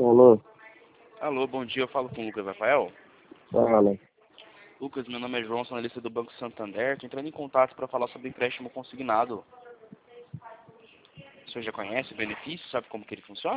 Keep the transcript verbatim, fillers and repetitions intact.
Alô? Alô, bom dia, eu falo com o Lucas Rafael. Fala. Lucas, meu nome é João, sou analista do Banco Santander. Estou entrando em contato para falar sobre empréstimo consignado. O senhor já conhece o benefício? Sabe como que ele funciona?